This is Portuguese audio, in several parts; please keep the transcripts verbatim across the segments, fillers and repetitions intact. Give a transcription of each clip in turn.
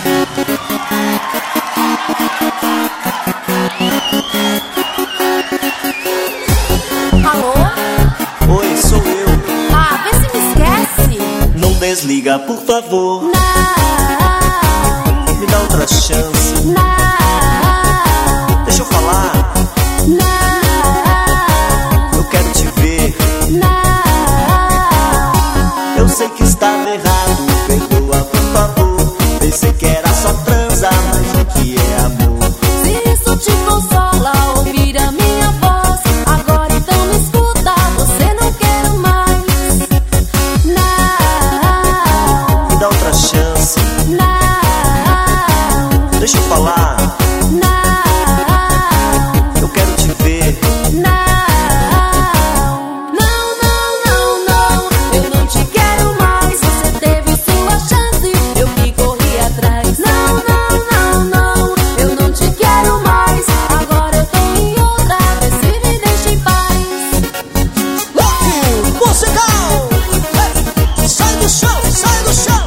Alô? Oi, sou eu. Ah, vê se me esquece. Não desliga, por favor. Não, Me dá outra chance. não, Deixa eu falar. não, Eu quero te ver. não. Eu sei que estava errado. Perdoa, por favor. Pensei que era só transar, mas o que é amor? Se isso te consola, ouvir a minha voz. Agora então me escuta, você não quer mais. Não, Me dá outra chance. não, Deixa eu falar. não, Eu quero te ver. não. Não, não, não, não, eu não te quero mais. Você teve sua chance, eu que corri atrás. Não, não, não, não, eu não te quero mais. Agora eu tô em outra, vê se me deixa em paz. Musical! Sai do chão, sai do chão!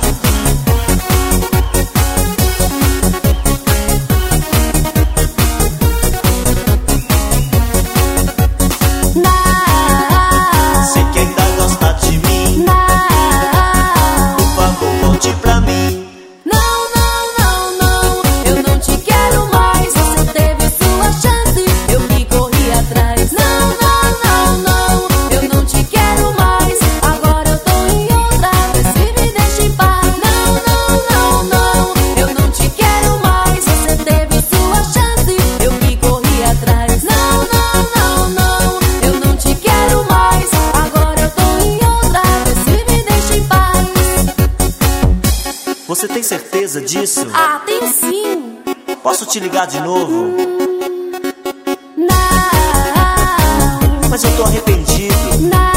Não, Sei que ainda gosta de mim. não, Por favor, volte pra mim. não, não, não, não, eu não te quero mais. Você teve sua chance, eu que corri atrás. Não, não, não, não, eu não te quero mais. Agora eu tô em outra, vê se me deixa em paz. Não, não, não, não, eu não te quero mais. Você teve sua chance, eu que corri atrás. Não, não, não, não, eu não te quero mais. Agora eu tô em outra, vê se me deixa em paz. Você tem certeza disso? Ah, tenho sim. Posso te ligar de novo? Não, Mas eu tô arrependido. não.